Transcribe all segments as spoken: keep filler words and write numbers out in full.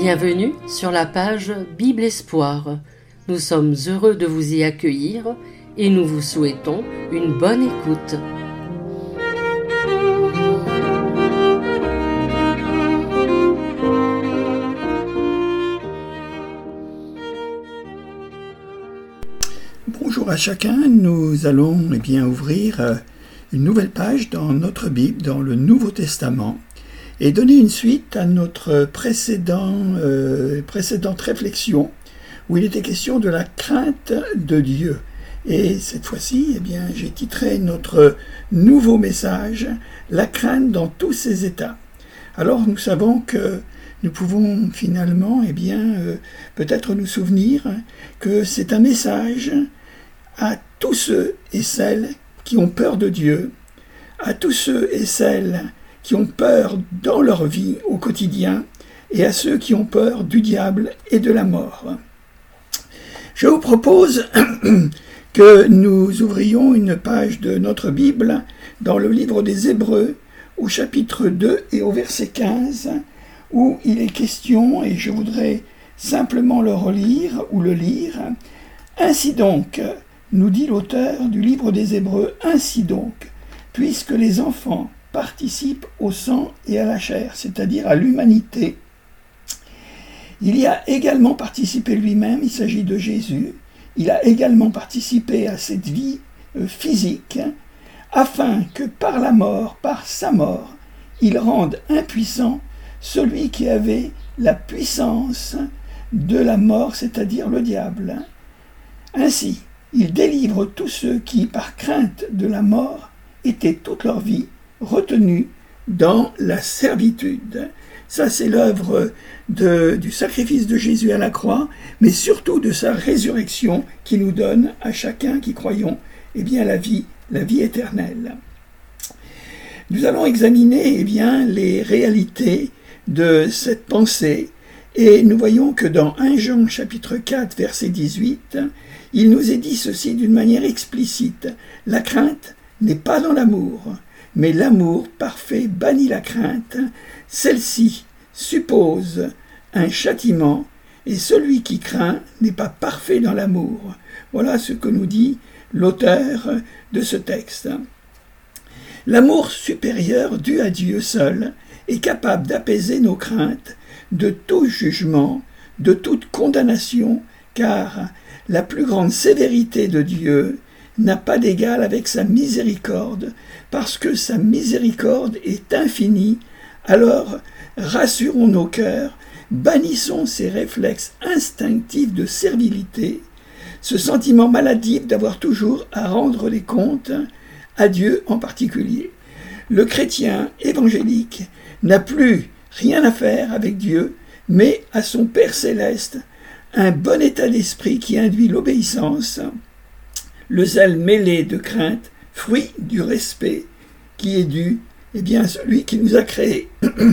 Bienvenue sur la page Bible Espoir. Nous sommes heureux de vous y accueillir et nous vous souhaitons une bonne écoute. Bonjour à chacun, nous allons eh bien, ouvrir une nouvelle page dans notre Bible, dans le Nouveau Testament, et donner une suite à notre précédent, euh, précédente réflexion, où il était question de la crainte de Dieu. Et cette fois-ci, eh bien, j'ai titré notre nouveau message « La crainte dans tous ses états ». Alors nous savons que nous pouvons finalement, eh bien, euh, peut-être nous souvenir que c'est un message à tous ceux et celles qui ont peur de Dieu, à tous ceux et celles qui ont peur dans leur vie au quotidien, et à ceux qui ont peur du diable et de la mort. Je vous propose que nous ouvrions une page de notre Bible dans le livre des Hébreux, au chapitre deux et au verset quinze, où il est question, et je voudrais simplement le relire ou le lire. Ainsi donc, nous dit l'auteur du livre des Hébreux, ainsi donc, puisque les enfants participent au sang et à la chair, c'est-à-dire à l'humanité, il y a également participé lui-même, il s'agit de Jésus, il a également participé à cette vie physique, afin que par la mort, par sa mort, il rende impuissant celui qui avait la puissance de la mort, c'est-à-dire le diable. Ainsi, il délivre tous ceux qui, par crainte de la mort, étaient toute leur vie retenus dans la servitude. Ça, c'est l'œuvre de, du sacrifice de Jésus à la croix, mais surtout de sa résurrection qui nous donne à chacun qui croyons eh bien, la vie, la vie éternelle. Nous allons examiner eh bien, les réalités de cette pensée, et nous voyons que dans premier Jean chapitre quatre, verset dix-huit, il nous est dit ceci d'une manière explicite. La crainte n'est pas dans l'amour, mais l'amour parfait bannit la crainte. Celle-ci suppose un châtiment, et celui qui craint n'est pas parfait dans l'amour. Voilà ce que nous dit l'auteur de ce texte. L'amour supérieur dû à Dieu seul est capable d'apaiser nos craintes de tout jugement, de toute condamnation, car la plus grande sévérité de Dieu n'a pas d'égal avec sa miséricorde, parce que sa miséricorde est infinie. Alors rassurons nos cœurs, bannissons ces réflexes instinctifs de servilité, ce sentiment maladif d'avoir toujours à rendre les comptes à Dieu en particulier. Le chrétien évangélique n'a plus rien à faire avec Dieu, mais à son Père céleste, un bon état d'esprit qui induit l'obéissance, le zèle mêlé de crainte, fruit du respect qui est dû eh bien, à celui qui nous a créés.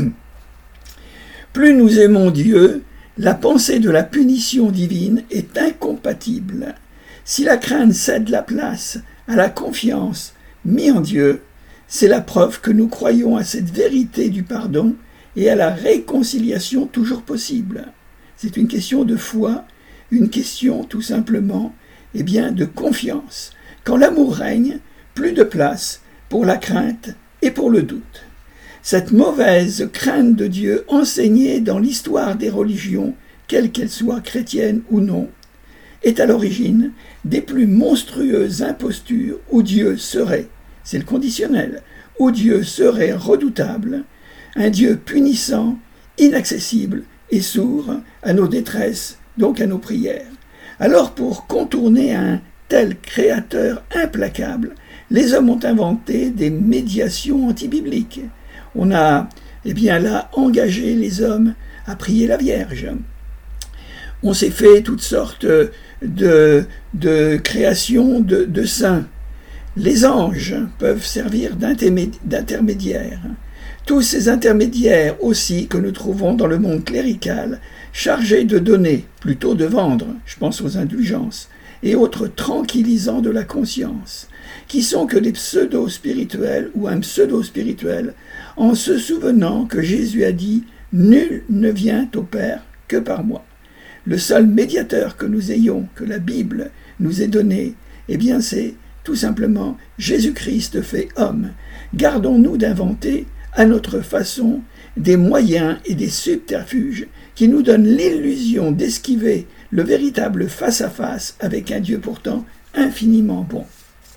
Plus nous aimons Dieu, la pensée de la punition divine est incompatible. Si la crainte cède la place à la confiance mise en Dieu, c'est la preuve que nous croyons à cette vérité du pardon et à la réconciliation toujours possible. C'est une question de foi, une question tout simplement eh bien, de confiance. Quand l'amour règne, plus de place pour la crainte et pour le doute. Cette mauvaise crainte de Dieu enseignée dans l'histoire des religions, quelles qu'elles soient chrétiennes ou non, est à l'origine des plus monstrueuses impostures où Dieu serait, c'est le conditionnel, où Dieu serait redoutable, un Dieu punissant, inaccessible et sourd à nos détresses, donc à nos prières. Alors pour contourner un tel créateur implacable, les hommes ont inventé des médiations antibibliques. On a eh bien là engagé les hommes à prier la Vierge. On s'est fait toutes sortes de, de créations de, de saints. Les anges peuvent servir d'intermédiaires. Tous ces intermédiaires aussi que nous trouvons dans le monde clérical, chargés de donner, plutôt de vendre, je pense aux indulgences, et autres tranquillisants de la conscience, qui sont que des pseudo-spirituels ou un pseudo-spirituel, en se souvenant que Jésus a dit « Nul ne vient au Père que par moi. Le seul médiateur que nous ayons, que la Bible nous ait donné, eh bien c'est tout simplement Jésus-Christ fait homme. Gardons-nous d'inventer à notre façon des moyens et des subterfuges qui nous donnent l'illusion d'esquiver le véritable face-à-face avec un Dieu pourtant infiniment bon.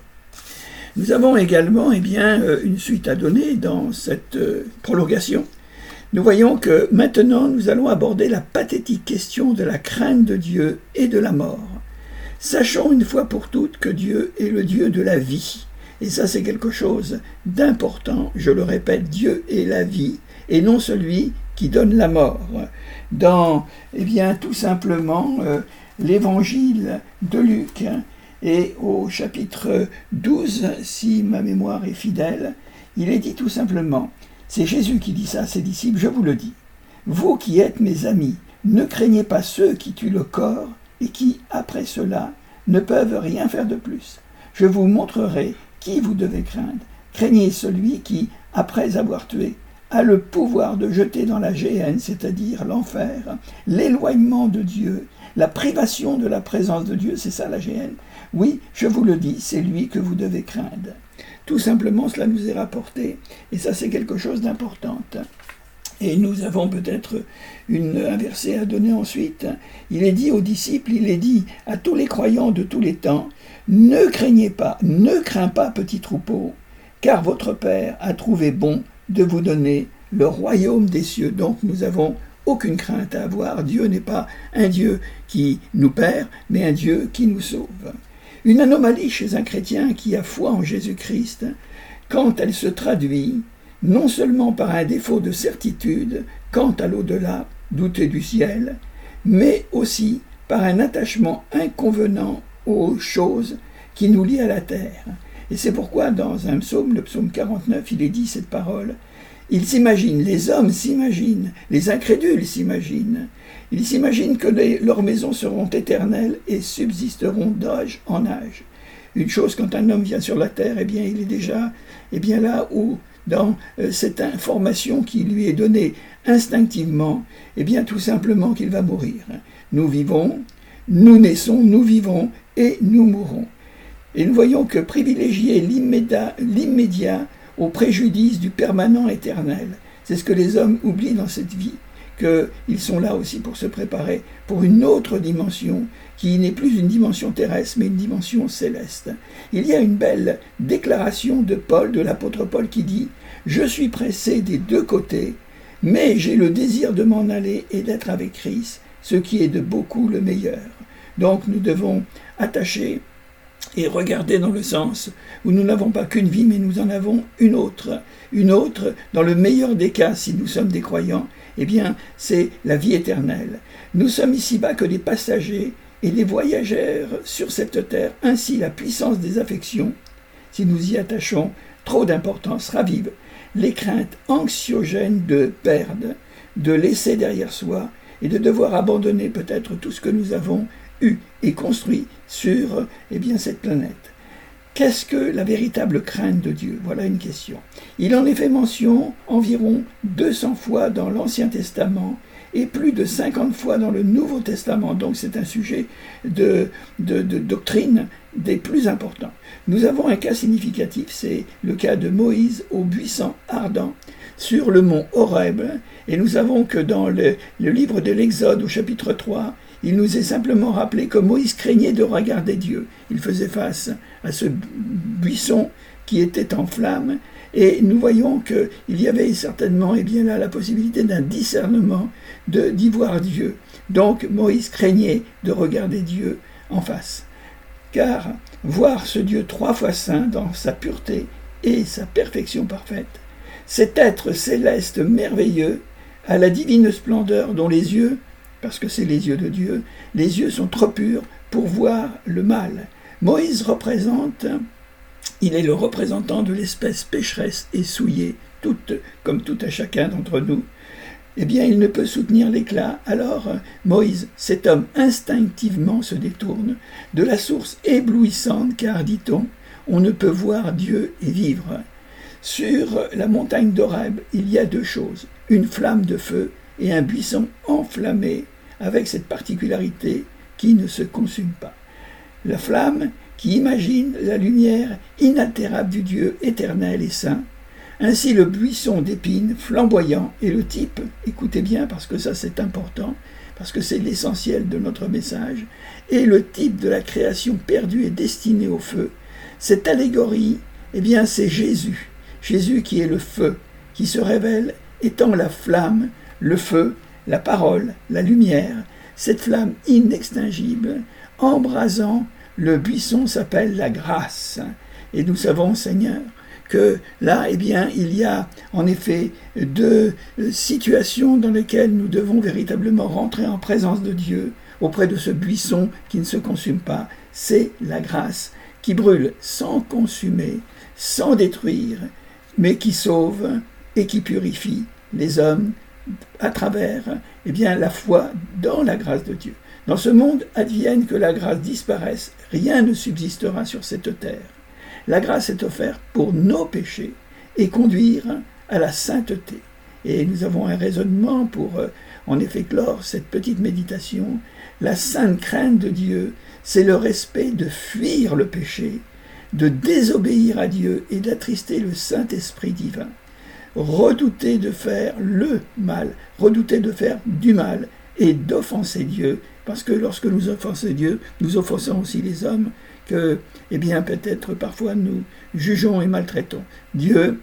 Nous avons également eh bien, une suite à donner dans cette prolongation. Nous voyons que maintenant nous allons aborder la pathétique question de la crainte de Dieu et de la mort. Sachons une fois pour toutes que Dieu est le Dieu de la vie. Et ça c'est quelque chose d'important, je le répète, Dieu est la vie et non celui qui donne la mort. Dans, eh bien, tout simplement, euh, l'évangile de Luc, hein, et au chapitre douze, si ma mémoire est fidèle, il est dit tout simplement, c'est Jésus qui dit ça à ses disciples, je vous le dis, vous qui êtes mes amis, ne craignez pas ceux qui tuent le corps et qui, après cela, ne peuvent rien faire de plus. Je vous montrerai qui vous devez craindre. Craignez celui qui, après avoir tué, a le pouvoir de jeter dans la géhenne, c'est-à-dire l'enfer, l'éloignement de Dieu, la privation de la présence de Dieu, c'est ça la géhenne. Oui, je vous le dis, c'est lui que vous devez craindre. Tout simplement, cela nous est rapporté, et ça c'est quelque chose d'important. Et nous avons peut-être une, un verset à donner ensuite. Il est dit aux disciples, il est dit à tous les croyants de tous les temps, ne craignez pas, ne crains pas, petit troupeau, car votre Père a trouvé bon de vous donner le royaume des cieux. Donc nous avons aucune crainte à avoir. Dieu n'est pas un Dieu qui nous perd, mais un Dieu qui nous sauve. Une anomalie chez un chrétien qui a foi en Jésus-Christ, quand elle se traduit non seulement par un défaut de certitude quant à l'au-delà, douter du ciel, mais aussi par un attachement inconvenant aux choses qui nous lient à la terre. Et c'est pourquoi dans un psaume, le psaume quarante-neuf, il est dit cette parole, ils s'imaginent, les hommes s'imaginent, les incrédules s'imaginent, ils s'imaginent que les, leurs maisons seront éternelles et subsisteront d'âge en âge. Une chose, quand un homme vient sur la terre, eh bien il est déjà eh bien là où dans euh, cette information qui lui est donnée instinctivement, eh bien tout simplement qu'il va mourir. Nous vivons, nous naissons, nous vivons et nous mourrons. Et nous voyons que privilégier l'immédiat, l'immédiat au préjudice du permanent éternel, c'est ce que les hommes oublient dans cette vie, qu'ils sont là aussi pour se préparer pour une autre dimension, qui n'est plus une dimension terrestre, mais une dimension céleste. Il y a une belle déclaration de Paul, de l'apôtre Paul, qui dit « Je suis pressé des deux côtés, mais j'ai le désir de m'en aller et d'être avec Christ, ce qui est de beaucoup le meilleur. » Donc nous devons attacher et regarder dans le sens où nous n'avons pas qu'une vie, mais nous en avons une autre. Une autre, dans le meilleur des cas, si nous sommes des croyants, eh bien, c'est la vie éternelle. Nous sommes ici-bas que des passagers et des voyageurs sur cette terre. Ainsi, la puissance des affections, si nous y attachons trop d'importance, ravive les craintes anxiogènes de perdre, de laisser derrière soi et de devoir abandonner peut-être tout ce que nous avons eu et construit sur eh bien, cette planète. Qu'est-ce que la véritable crainte de Dieu? Voilà une question. Il en est fait mention environ deux cents fois dans l'Ancien Testament et plus de cinquante fois dans le Nouveau Testament. Donc c'est un sujet de, de, de doctrine des plus importants. Nous avons un cas significatif, c'est le cas de Moïse au buisson ardent sur le mont Horeb. Et nous savons que dans le, le livre de l'Exode au chapitre trois, il nous est simplement rappelé que Moïse craignait de regarder Dieu. Il faisait face à ce buisson qui était en flammes, et nous voyons qu'il y avait certainement eh bien là, la possibilité d'un discernement de, d'y voir Dieu. Donc Moïse craignait de regarder Dieu en face. Car voir ce Dieu trois fois saint dans sa pureté et sa perfection parfaite, cet être céleste merveilleux, à la divine splendeur dont les yeux, parce que c'est les yeux de Dieu, les yeux sont trop purs pour voir le mal. Moïse représente, il est le représentant de l'espèce pécheresse et souillée, toute, comme tout à chacun d'entre nous. Eh bien, il ne peut soutenir l'éclat. Alors, Moïse, cet homme instinctivement se détourne de la source éblouissante, car, dit-on, on ne peut voir Dieu et vivre. Sur la montagne d'Horeb, il y a deux choses, une flamme de feu et un buisson enflammé, avec cette particularité qui ne se consume pas. La flamme qui imagine la lumière inaltérable du Dieu éternel et saint. Ainsi le buisson d'épines flamboyant et le type, écoutez bien parce que ça c'est important, parce que c'est l'essentiel de notre message, et le type de la création perdue et destinée au feu. Cette allégorie, eh bien c'est Jésus, Jésus qui est le feu, qui se révèle étant la flamme, le feu, la parole, la lumière, cette flamme inextinguible, embrasant le buisson s'appelle la grâce. Et nous savons, Seigneur, que là, eh bien, il y a en effet deux situations dans lesquelles nous devons véritablement rentrer en présence de Dieu, auprès de ce buisson qui ne se consume pas. C'est la grâce qui brûle sans consumer, sans détruire, mais qui sauve et qui purifie les hommes à travers eh bien, la foi dans la grâce de Dieu. Dans ce monde, advienne que la grâce disparaisse, rien ne subsistera sur cette terre. La grâce est offerte pour nos péchés et conduire à la sainteté. Et nous avons un raisonnement pour, euh, en effet, clore cette petite méditation. La sainte crainte de Dieu, c'est le respect de fuir le péché, de désobéir à Dieu et d'attrister le Saint-Esprit divin. Redouter de faire le mal, redouter de faire du mal et d'offenser Dieu, parce que lorsque nous offensons Dieu, nous offensons aussi les hommes, que, eh bien, peut-être parfois nous jugeons et maltraitons. Dieu,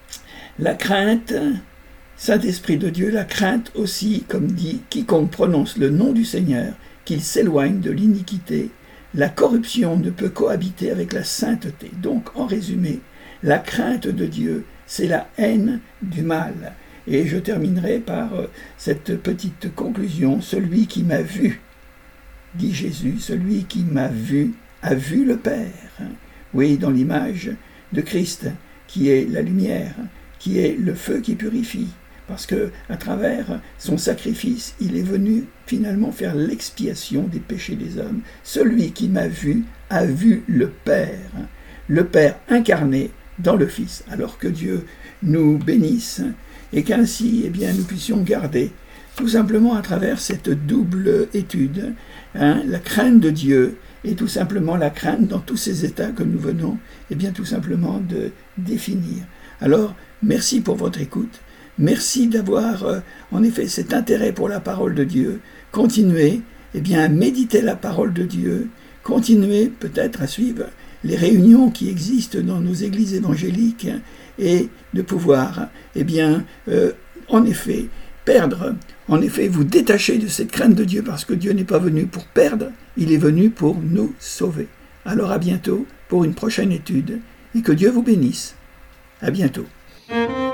la crainte, Saint-Esprit de Dieu, la crainte aussi, comme dit, quiconque prononce le nom du Seigneur, qu'il s'éloigne de l'iniquité. La corruption ne peut cohabiter avec la sainteté. Donc, en résumé, la crainte de Dieu, c'est la haine du mal. Et je terminerai par cette petite conclusion. Celui qui m'a vu, dit Jésus, celui qui m'a vu, a vu le Père. Oui, dans l'image de Christ, qui est la lumière, qui est le feu qui purifie, parce que à travers son sacrifice, il est venu finalement faire l'expiation des péchés des hommes. Celui qui m'a vu a vu le Père, le Père incarné dans le Fils. Alors que Dieu nous bénisse et qu'ainsi, eh bien, nous puissions garder tout simplement à travers cette double étude, hein, la crainte de Dieu et tout simplement la crainte dans tous ces états que nous venons, eh bien, tout simplement de définir. Alors, merci pour votre écoute. Merci d'avoir, euh, en effet, cet intérêt pour la parole de Dieu. Continuez, eh bien, à méditer la parole de Dieu. Continuez peut-être à suivre les réunions qui existent dans nos églises évangéliques et de pouvoir, eh bien, euh, en effet, perdre, en effet, vous détacher de cette crainte de Dieu parce que Dieu n'est pas venu pour perdre, il est venu pour nous sauver. Alors à bientôt pour une prochaine étude et que Dieu vous bénisse. À bientôt.